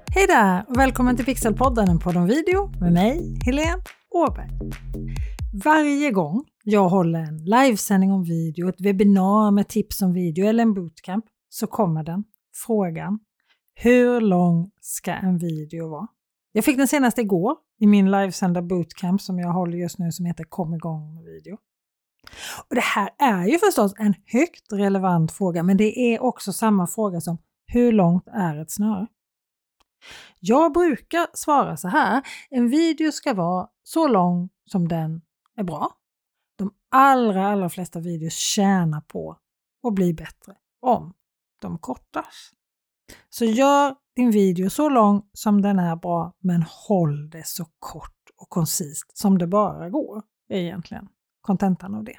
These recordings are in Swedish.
Hej där och välkommen till Pixelpodden, en podd om video med mig, Helene Åberg. Varje gång jag håller en livesändning om video, ett webbinar med tips om video eller en bootcamp så kommer den frågan: hur lång ska en video vara? Jag fick den senast igår i min livesända bootcamp som jag håller just nu som heter Kom igång med video. Och det här är ju förstås en högt relevant fråga, men det är också samma fråga som hur långt är ett snöre? Jag brukar svara så här: en video ska vara så lång som den är bra. De allra flesta videos tjänar på att bli bättre om de kortas. Så gör din video så lång som den är bra, men håll det så kort och koncist som det bara går, är egentligen kontentan av det.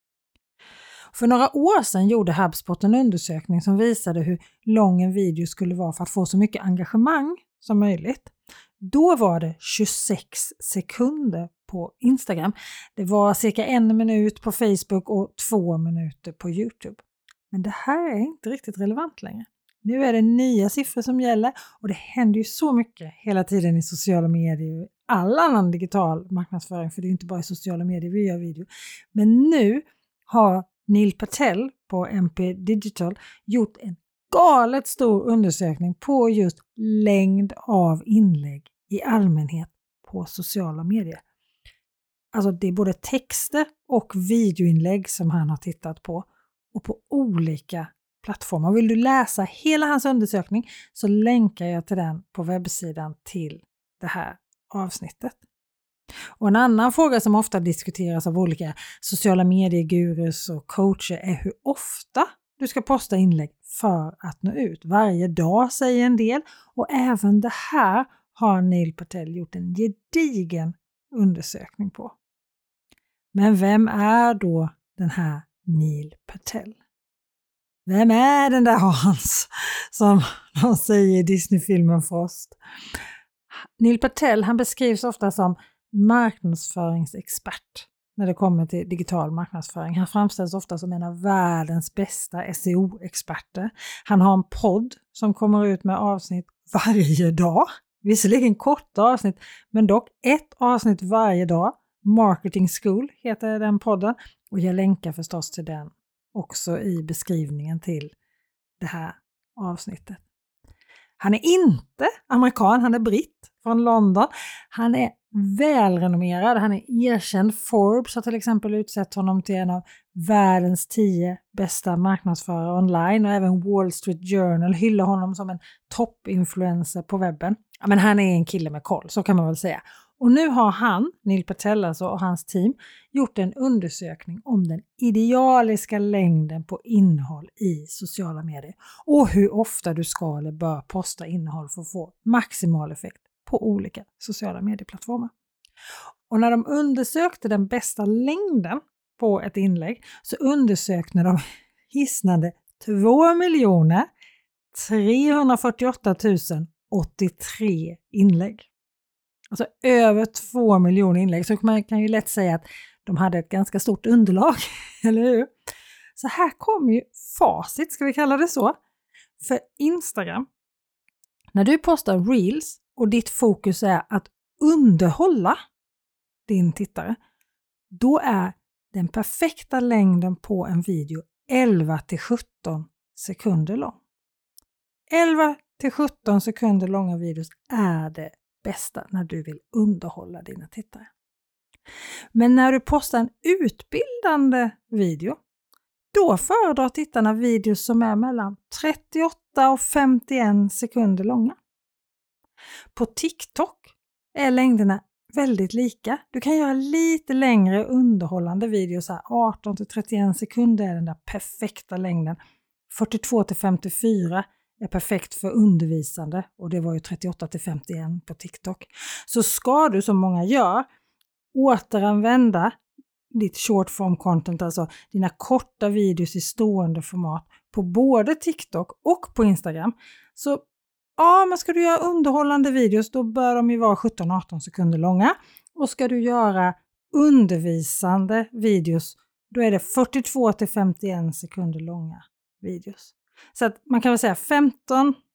För några år sedan gjorde HubSpot en undersökning som visade hur lång en video skulle vara för att få så mycket engagemang som möjligt. Då var det 26 sekunder på Instagram. Det var cirka 1 minut på Facebook och 2 minuter på YouTube. Men det här är inte riktigt relevant längre. Nu är det nya siffror som gäller och det händer ju så mycket hela tiden i sociala medier och all annan digital marknadsföring, för det är inte bara i sociala medier vi gör video. Men nu har Neil Patel på MP Digital gjort en galet stor undersökning på just längd av inlägg i allmänhet på sociala medier. Alltså det är både texter och videoinlägg som han har tittat på och på olika plattformar. Vill du läsa hela hans undersökning så länkar jag till den på webbsidan till det här avsnittet. Och en annan fråga som ofta diskuteras av olika sociala mediegurus och coacher är hur ofta du ska posta inlägg för att nå ut. Varje dag säger en del, och även det här har Neil Patel gjort en gedigen undersökning på. Men vem är då den här Neil Patel? Vem är den där Hans som de säger i Disney-filmen Frost? Neil Patel, han beskrivs ofta som marknadsföringsexpert när det kommer till digital marknadsföring. Han framställs ofta som en av världens bästa SEO-experter. Han har en podd som kommer ut med avsnitt varje dag. Visserligen korta avsnitt, men dock ett avsnitt varje dag. Marketing School heter den podden, och jag länkar förstås till den också i beskrivningen till det här avsnittet. Han är inte amerikan, han är britt från London. Han är välrenommerad, han är erkänd. Forbes har till exempel utsett honom till en av världens 10 bästa marknadsförare online, och även Wall Street Journal hyllar honom som en toppinfluencer på webben. Ja, men han är en kille med koll, så kan man väl säga. Och nu har han, Neil Patel alltså, och hans team gjort en undersökning om den idealiska längden på innehåll i sociala medier och hur ofta du ska eller bör posta innehåll för att få maximal effekt på olika sociala medieplattformar. Och när de undersökte den bästa längden på ett inlägg så undersökte de hisnande 2 348 083 inlägg. Alltså över 2 miljoner inlägg, så man kan ju lätt säga att de hade ett ganska stort underlag, eller hur? Så här kommer ju facit, ska vi kalla det så, för Instagram. När du postar reels och ditt fokus är att underhålla din tittare, då är den perfekta längden på en video 11-17 sekunder lång. 11-17 sekunder långa videos är det bästa när du vill underhålla dina tittare. Men när du postar en utbildande video, då föredrar tittarna videos som är mellan 38 och 51 sekunder långa. På TikTok är längderna väldigt lika. Du kan göra lite längre underhållande videos, 18-31 sekunder är den där perfekta längden. 42-54 är perfekt för undervisande, och det var ju 38-51 på TikTok. Så ska du, som många gör, återanvända ditt short form content, alltså dina korta videos i stående format på både TikTok och på Instagram, så men ska du göra underhållande videos, då bör de ju vara 17-18 sekunder långa, och ska du göra undervisande videos, då är det 42-51 sekunder långa videos. Så att man kan väl säga 15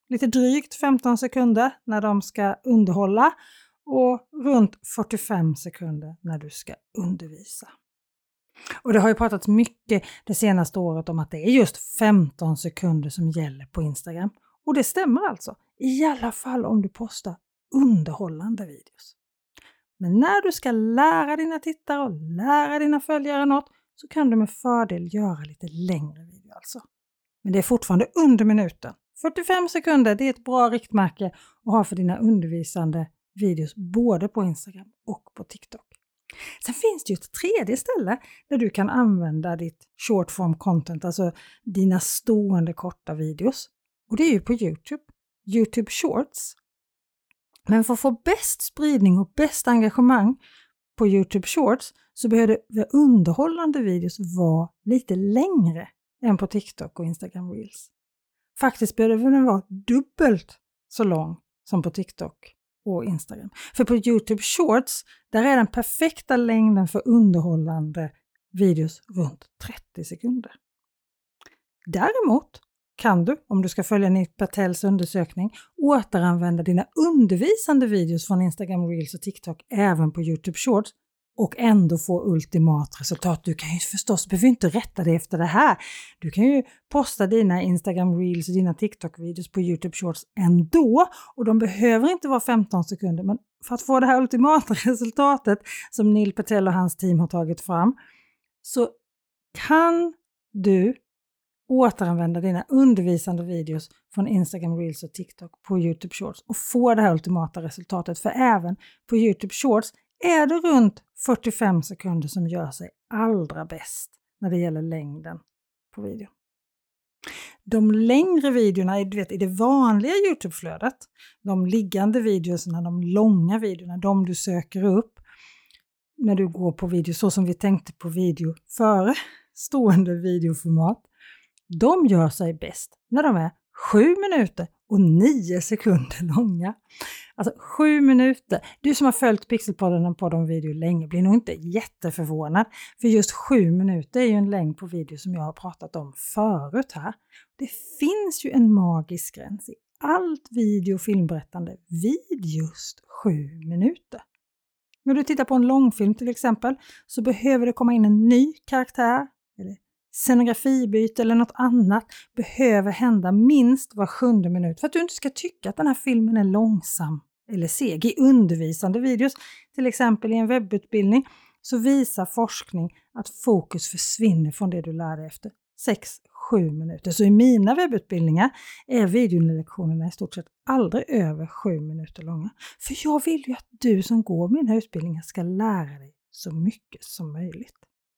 lite drygt 15 sekunder när de ska underhålla och runt 45 sekunder när du ska undervisa. Och det har ju pratats mycket det senaste året om att det är just 15 sekunder som gäller på Instagram. Och det stämmer alltså, i alla fall om du postar underhållande videos. Men när du ska lära dina tittare och lära dina följare något så kan du med fördel göra lite längre video alltså. Men det är fortfarande under minuten. 45 sekunder, det är ett bra riktmärke att ha för dina undervisande videos både på Instagram och på TikTok. Sen finns det ju ett tredje ställe där du kan använda ditt short form content, alltså dina stående korta videos. Och det är ju på YouTube Shorts. Men för att få bäst spridning och bäst engagemang på YouTube Shorts så behöver underhållande videos vara lite längre än på TikTok och Instagram Reels. Faktiskt behöver den vara dubbelt så lång som på TikTok och Instagram. För på YouTube Shorts, där är den perfekta längden för underhållande videos runt 30 sekunder. Däremot kan du, om du ska följa Neil Patels undersökning, återanvända dina undervisande videos från Instagram Reels och TikTok även på YouTube Shorts och ändå få ultimat resultat. Du kan ju förstås, behöver inte rätta dig efter det här. Du kan ju posta dina Instagram Reels och dina TikTok-videos på YouTube Shorts ändå. Och de behöver inte vara 15 sekunder. Men för att få det här ultimata resultatet som Neil Patel och hans team har tagit fram så kan du återanvända dina undervisande videos från Instagram Reels och TikTok på YouTube Shorts och få det här ultimata resultatet. För även på YouTube Shorts är det runt 45 sekunder som gör sig allra bäst när det gäller längden på video. De längre videorna i det vanliga YouTube-flödet, de liggande videorna, de långa videorna, de du söker upp när du går på video, så som vi tänkte på video före stående videoformat, de gör sig bäst när de är 7 minuter och 9 sekunder långa. Alltså 7 minuter. Du som har följt Pixelpodden och podden video länge blir nog inte jätteförvånad. För just 7 minuter är ju en längd på video som jag har pratat om förut här. Det finns ju en magisk gräns i allt video och filmberättande vid just 7 minuter. När du tittar på en långfilm till exempel så behöver det komma in en ny karaktär eller scenografibyte eller något annat behöver hända minst var 7:e minut för att du inte ska tycka att den här filmen är långsam eller seg. I undervisande videos, till exempel i en webbutbildning, så visar forskning att fokus försvinner från det du lär dig efter 6-7 minuter. Så i mina webbutbildningar är videolektionerna i stort sett aldrig över 7 minuter långa. För jag vill ju att du som går mina utbildningar ska lära dig så mycket som möjligt.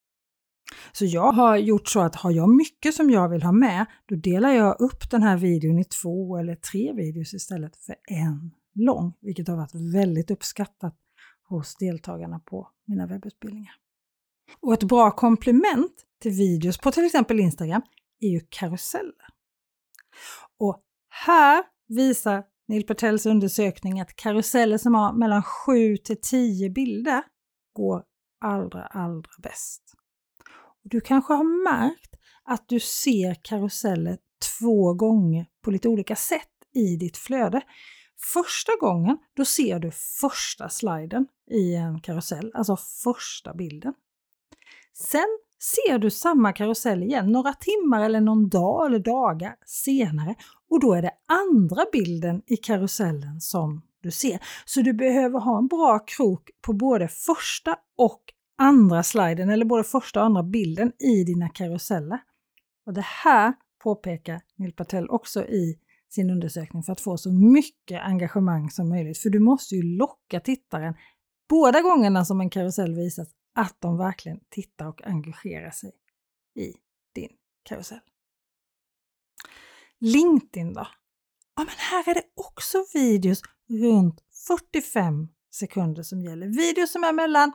Så jag har gjort så att har jag mycket som jag vill ha med, då delar jag upp den här videon i 2 eller 3 videos istället för en lång. Vilket har varit väldigt uppskattat hos deltagarna på mina webbutbildningar. Och ett bra komplement till videos på till exempel Instagram är ju karuseller. Och här visar Neil Patels undersökning att karuseller som har mellan 7 till 10 bilder går allra bäst. Du kanske har märkt att du ser karuseller 2 gånger på lite olika sätt i ditt flöde. Första gången då ser du första sliden i en karusell, alltså första bilden. Sen ser du samma karusell igen några timmar eller någon dag eller dagar senare och då är det andra bilden i karusellen som du ser. Så du behöver ha en bra krok på både första och andra sliden eller både första och andra bilden i dina karuseller. Och det här påpekar Neil Patel också i sin undersökning för att få så mycket engagemang som möjligt. För du måste ju locka tittaren båda gångerna som en karusell visas att de verkligen tittar och engagerar sig i din karusell. LinkedIn då? Ja, men här är det också videos runt 45 sekunder som gäller. Videos som är mellan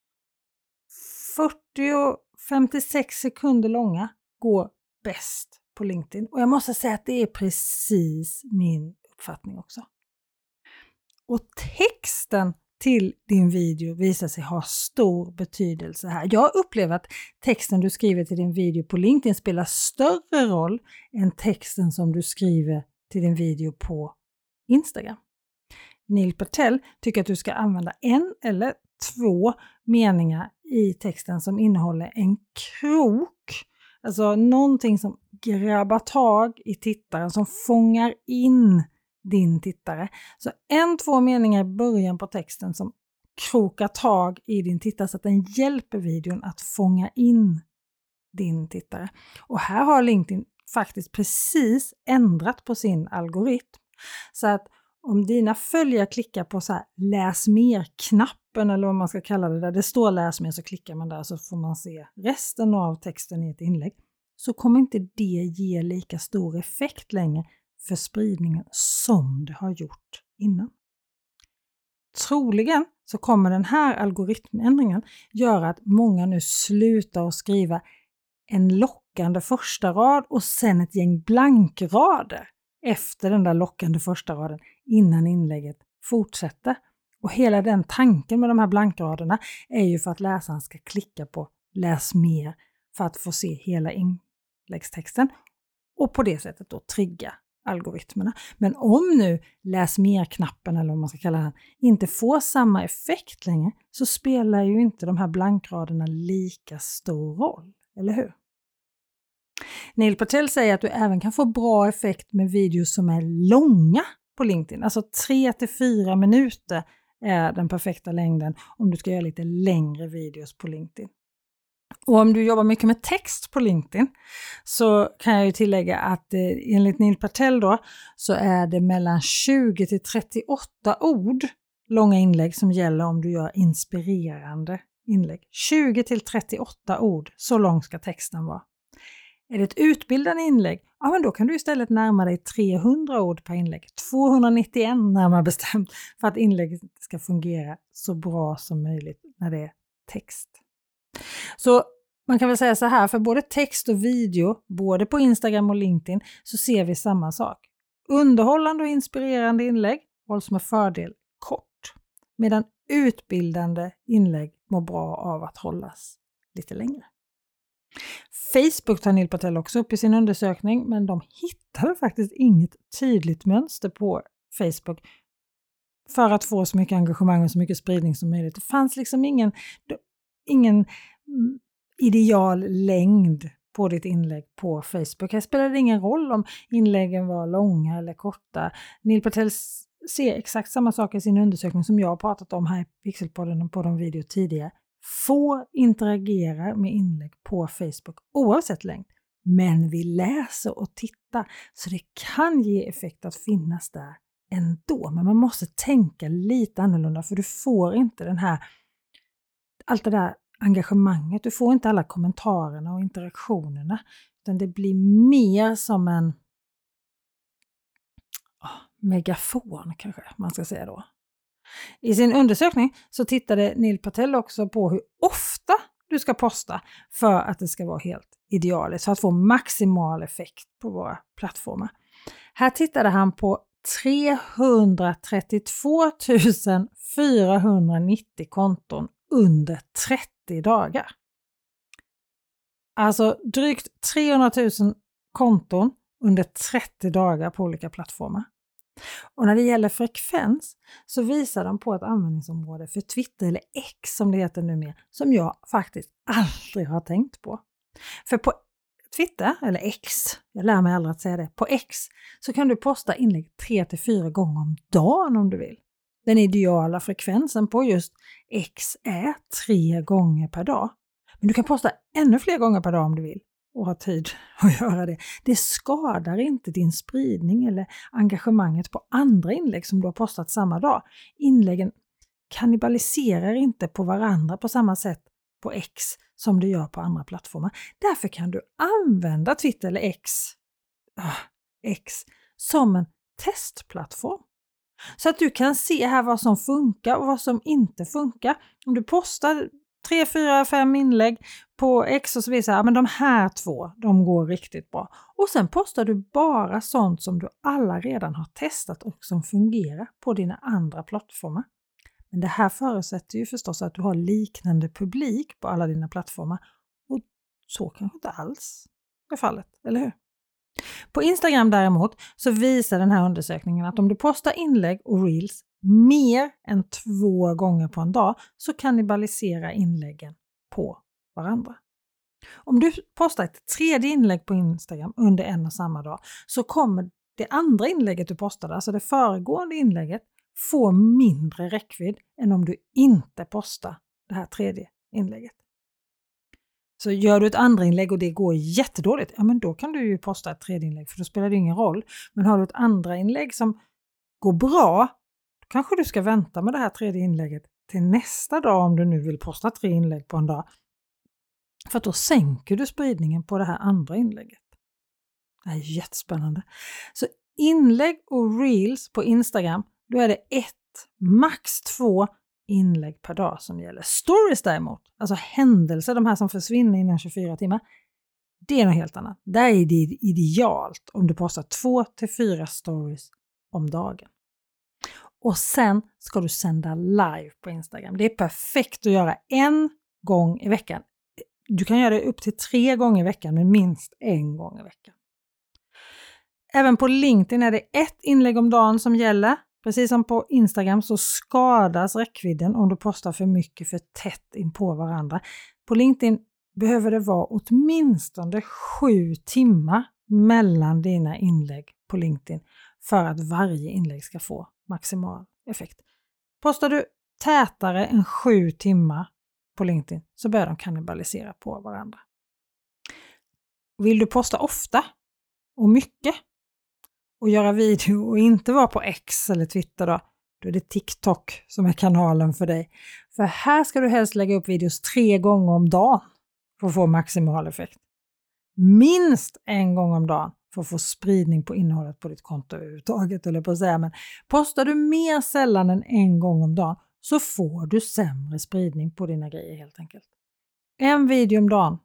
40 och 56 sekunder långa går bäst på LinkedIn. Och jag måste säga att det är precis min uppfattning också. Och texten till din video visar sig ha stor betydelse här. Jag upplever att texten du skriver till din video på LinkedIn spelar större roll än texten som du skriver till din video på Instagram. Neil Patel tycker att du ska använda 1 eller 2 meningar i texten som innehåller en krok. Alltså någonting som grabbar tag i tittaren, som fångar in din tittare. Så 1-2 meningar i början på texten som krokar tag i din tittare så att den hjälper videon att fånga in din tittare. Och här har LinkedIn faktiskt precis ändrat på sin algoritm. Så att om dina följare klickar på så här läs mer-knappen eller vad man ska kalla det, där det står läs mer, så klickar man där så får man se resten av texten i ett inlägg. Så kommer inte det ge lika stor effekt längre för spridningen som det har gjort innan. Troligen så kommer den här algoritmändringen göra att många nu slutar att skriva en lockande första rad och sen ett gäng blankrader efter den där lockande första raden innan inlägget fortsätter. Och hela den tanken med de här blankraderna är ju för att läsaren ska klicka på läs mer för att få se hela inläggstexten och på det sättet då trigga algoritmerna. Men om nu läs mer-knappen eller vad man ska kalla den inte får samma effekt längre, så spelar ju inte de här blankraderna lika stor roll, eller hur? Neil Patel säger att du även kan få bra effekt med videos som är långa på LinkedIn. Alltså 3-4 minuter är den perfekta längden om du ska göra lite längre videos på LinkedIn. Och om du jobbar mycket med text på LinkedIn så kan jag ju tillägga att enligt Neil Patel då så är det mellan 20-38 ord långa inlägg som gäller om du gör inspirerande inlägg. 20-38 ord, så lång ska texten vara. Är det ett utbildande inlägg, ja men då kan du istället närma dig 300 ord per inlägg. 291 närmare bestämt för att inlägget ska fungera så bra som möjligt när det är text. Så man kan väl säga så här, för både text och video, både på Instagram och LinkedIn, så ser vi samma sak. Underhållande och inspirerande inlägg hålls med fördel kort, medan utbildande inlägg mår bra av att hållas lite längre. Facebook tar Neil Patel också upp i sin undersökning, men de hittade faktiskt inget tydligt mönster på Facebook för att få så mycket engagemang och så mycket spridning som möjligt. Det fanns liksom ingen ideal längd på ditt inlägg på Facebook. Här spelade det ingen roll om inläggen var långa eller korta. Neil Patel ser exakt samma sak i sin undersökning som jag har pratat om här i Pixelpodden och på de video tidigare. Få interagera med inlägg på Facebook oavsett längd. Men vi läser och tittar, så det kan ge effekt att finnas där ändå. Men man måste tänka lite annorlunda, för du får inte allt det där engagemanget. Du får inte alla kommentarerna och interaktionerna. Utan det blir mer som en megafon kanske man ska säga då. I sin undersökning så tittade Neil Patel också på hur ofta du ska posta för att det ska vara helt idealiskt, för att få maximal effekt på våra plattformar. Här tittade han på 332 490 konton under 30 dagar. Alltså drygt 300 000 konton under 30 dagar på olika plattformar. Och när det gäller frekvens så visar de på ett användningsområde för Twitter, eller X som det heter numera, som jag faktiskt aldrig har tänkt på. För på Twitter, eller X, jag lär mig aldrig att säga det, på X så kan du posta inlägg 3-4 gånger om dagen om du vill. Den ideala frekvensen på just X är 3 gånger per dag. Men du kan posta ännu fler gånger per dag om du vill och ha tid att göra det. Det skadar inte din spridning eller engagemanget på andra inlägg som du har postat samma dag. Inläggen kannibaliserar inte på varandra på samma sätt på X som det gör på andra plattformar. Därför kan du använda Twitter eller X som en testplattform. Så att du kan se här vad som funkar och vad som inte funkar. Om du postar 3, 4, 5 inlägg på X och så visar jag, men de här 2, de går riktigt bra. Och sen postar du bara sånt som du alla redan har testat och som fungerar på dina andra plattformar. Men det här förutsätter ju förstås att du har liknande publik på alla dina plattformar. Och så kanske inte alls är fallet, eller hur? På Instagram däremot så visar den här undersökningen att om du postar inlägg och reels mer än 2 gånger på en dag så kannibaliserar inläggen på varandra. Om du postar ett tredje inlägg på Instagram under en och samma dag så kommer det andra inlägget du postade, alltså det föregående inlägget, få mindre räckvidd än om du inte postar det här tredje inlägget. Så gör du ett andra inlägg och det går jättedåligt, ja men då kan du ju posta ett tredje inlägg för då spelar det ingen roll. Men har du ett andra inlägg som går bra, då kanske du ska vänta med det här tredje inlägget till nästa dag om du nu vill posta 3 inlägg på en dag. För att då sänker du spridningen på det här andra inlägget. Det här är jättespännande. Så inlägg och reels på Instagram, då är det 1, max 2 inlägg per dag som gäller. Stories däremot, alltså händelser, de här som försvinner innan 24 timmar, det är något helt annat. Där är det idealt om du postar 2-4 stories om dagen. Och sen ska du sända live på Instagram. Det är perfekt att göra 1 gång i veckan. Du kan göra det upp till 3 gånger i veckan, men minst 1 gång i veckan. Även på LinkedIn är det 1 inlägg om dagen som gäller. Precis som på Instagram så skadas räckvidden om du postar för mycket för tätt in på varandra. På LinkedIn behöver det vara åtminstone 7 timmar mellan dina inlägg på LinkedIn för att varje inlägg ska få maximal effekt. Postar du tätare än 7 timmar på LinkedIn så börjar de kannibalisera på varandra. Vill du posta ofta och mycket och göra video och inte vara på X eller Twitter då är det TikTok som är kanalen för dig. För här ska du helst lägga upp videos 3 gånger om dagen för att få maximal effekt. Minst 1 gång om dagen för att få spridning på innehållet på ditt konto överhuvudtaget, eller på att säga. Men postar du mer sällan än 1 gång om dagen så får du sämre spridning på dina grejer helt enkelt. 1 video om dagen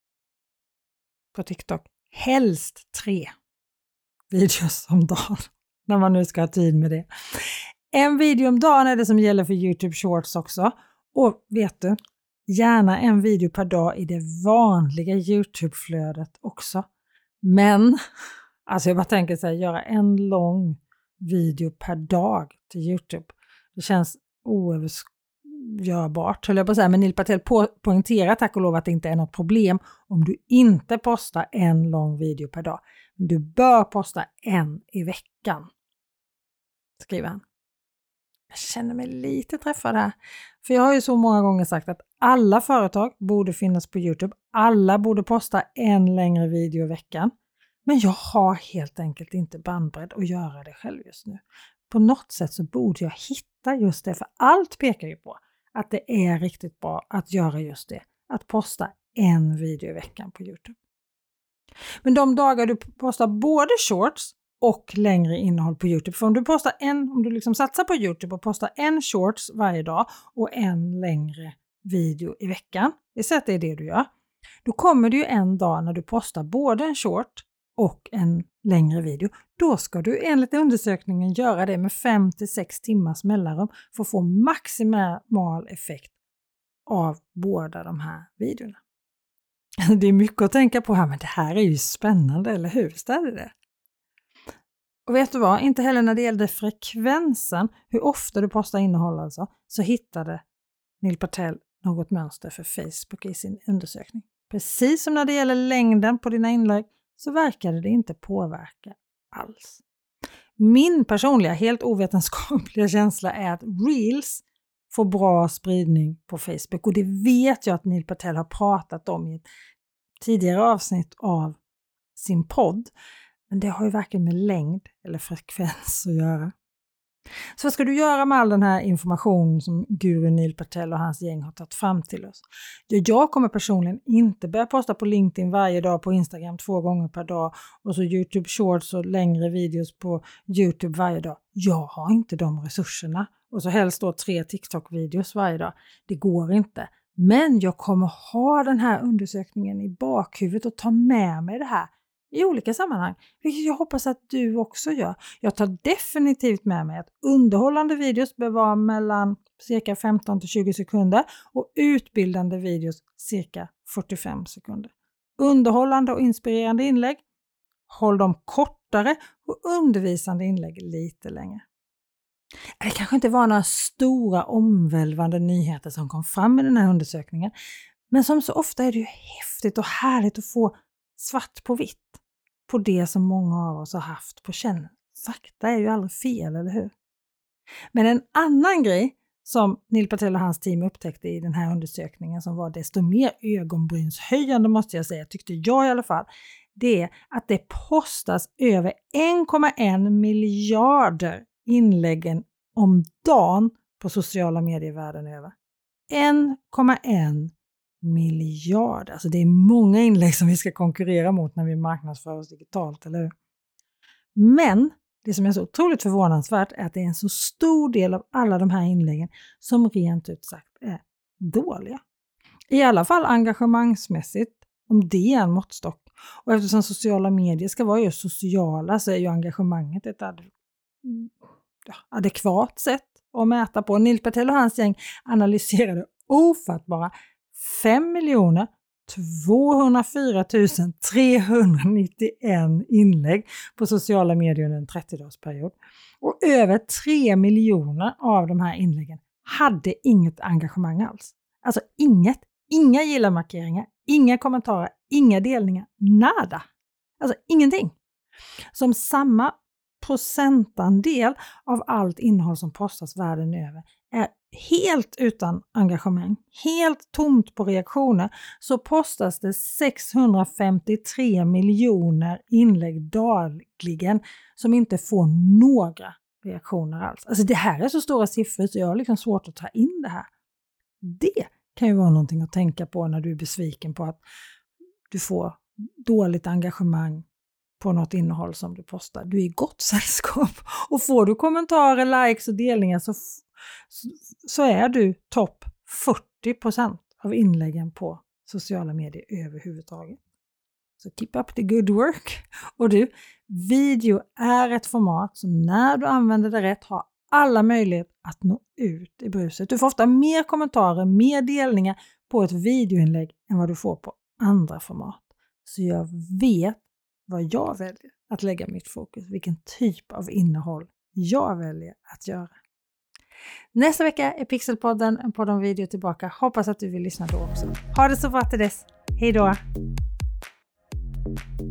på TikTok. Helst 3 videos om dagen när man nu ska ha tid med det. 1 video om dagen är det som gäller för YouTube Shorts också. Och vet du, gärna 1 video per dag i det vanliga YouTube-flödet också. Men, alltså jag bara tänker så här, göra 1 lång video per dag till YouTube. Det känns oövergörbart, höll jag på att säga. Men Neil Patel poängterar tack och lov att det inte är något problem om du inte postar 1 lång video per dag. Men du bör posta 1 i veckan, skriver han. Jag känner mig lite träffad här. För jag har ju så många gånger sagt att alla företag borde finnas på YouTube. Alla borde posta 1 längre video i veckan. Men jag har helt enkelt inte bandbredd att göra det själv just nu. På något sätt så borde jag hitta just det. För allt pekar ju på att det är riktigt bra att göra just det. Att posta 1 video i veckan på YouTube. Men de dagar du postar både shorts och längre innehåll på YouTube. För om du liksom satsar på YouTube och postar 1 shorts varje dag och 1 längre video i veckan. Det är det du gör. Då kommer det ju en dag när du postar både en short och en längre video. Då ska du enligt undersökningen göra det med 5-6 timmars mellanrum för att få maximal effekt av båda de här videorna. Det är mycket att tänka på här, men det här är ju spännande, eller hur? Ställer det? Och vet du vad? Inte heller när det gällde frekvensen, hur ofta du postar innehåll alltså, så hittade Neil Patel något mönster för Facebook i sin undersökning. Precis som när det gäller längden på dina inlägg så verkade det inte påverka alls. Min personliga, helt ovetenskapliga känsla är att Reels får bra spridning på Facebook. Och det vet jag att Neil Patel har pratat om i ett tidigare avsnitt av sin podd. Men det har ju varken med längd eller frekvens att göra. Så vad ska du göra med all den här informationen som guru Neil Patel och hans gäng har tagit fram till oss? Jag kommer personligen inte börja posta på LinkedIn varje dag, på Instagram 2 gånger per dag och så YouTube Shorts och längre videos på YouTube varje dag. Jag har inte de resurserna. Och så helst då 3 TikTok-videos varje dag. Det går inte. Men jag kommer ha den här undersökningen i bakhuvudet och ta med mig det här i olika sammanhang. Vilket jag hoppas att du också gör. Jag tar definitivt med mig att underhållande videos bör vara mellan cirka 15-20 sekunder och utbildande videos cirka 45 sekunder. Underhållande och inspirerande inlägg Håll dem kortare och undervisande inlägg lite längre. Det kanske inte var några stora omvälvande nyheter som kom fram i den här undersökningen. Men som så ofta är det ju häftigt och härligt att få svart på vitt på det som många av oss har haft på känn. Fakta är ju aldrig fel, eller hur? Men en annan grej som Neil Patel och hans team upptäckte i den här undersökningen som var desto mer ögonbrynshöjande måste jag säga, tyckte jag i alla fall, det är att det postas över 1,1 miljarder inläggen om dagen på sociala medier världen över. 1,1 miljard. Alltså det är många inlägg som vi ska konkurrera mot när vi marknadsför oss digitalt, eller hur? Men det som är så otroligt förvånansvärt är att det är en så stor del av alla de här inläggen som rent ut sagt är dåliga. I alla fall engagemangsmässigt, om det är en måttstock. Och eftersom sociala medier ska vara just sociala så är ju engagemanget ett adekvat sätt att mäta på. Neil Patel och hans gäng analyserade ofattbara 5.204 391 inlägg på sociala medier under en 30-dagsperiod. Och över 3 miljoner av de här inläggen hade inget engagemang alls. Alltså inga gilla-markeringar, inga kommentarer, inga delningar, nada. Alltså ingenting. Som samma procentandel av allt innehåll som postas världen över är helt utan engagemang, helt tomt på reaktioner, så postas det 653 miljoner inlägg dagligen som inte får några reaktioner alls. Alltså det här är så stora siffror så jag har liksom svårt att ta in det här. Det kan ju vara någonting att tänka på när du är besviken på att du får dåligt engagemang på något innehåll som du postar. Du är i gott sällskap. Och får du kommentarer, likes och delningar så är du topp 40% av inläggen på sociala medier överhuvudtaget. Så keep up the good work. Och du, video är ett format som när du använder det rätt har alla möjligheter att nå ut i bruset. Du får ofta mer kommentarer, mer delningar på ett videoinlägg än vad du får på andra format. Så jag vet vad jag väljer att lägga mitt fokus, vilken typ av innehåll jag väljer att göra. Nästa vecka är Pixelpodden, en podd om video tillbaka. Hoppas att du vill lyssna då också. Ha det så bra till dess. Hej då!